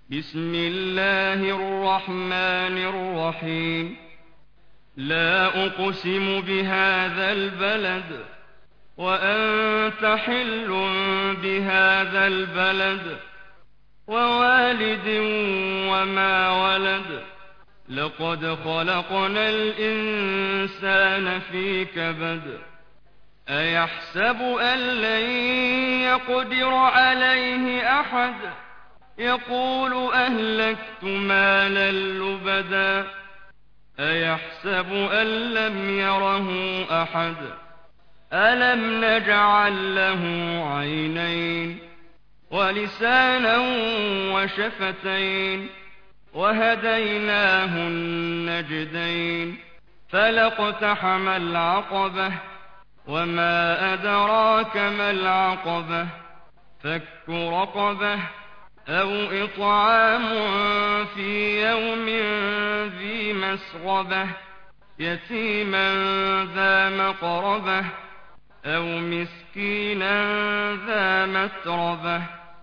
بسم الله الرحمن الرحيم لا أقسم بهذا البلد وأنت حل بهذا البلد ووالد وما ولد لقد خلقنا الإنسان في كبد أيحسب أن لن يقدر عليه أحد يقول أهلكت مالا لبدا أيحسب أن لم يره أحد ألم نجعل له عينين ولسانا وشفتين وهديناه النجدين فلاقتحم العقبة وما أدراك ما العقبة فك رقبة أو إطعام في يوم ذي مسغبة يتيما ذا مقربة أو مسكينا ذا متربة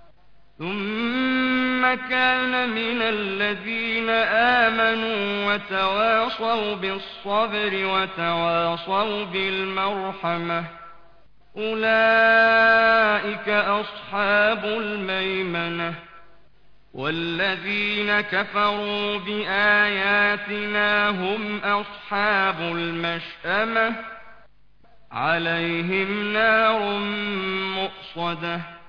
ثم كان من الذين آمنوا وتواصوا بالصبر وتواصوا بالمرحمة أولئك أصحاب الميمنة والذين كفروا بآياتنا هم أصحاب المشأمة عليهم نار مؤصدة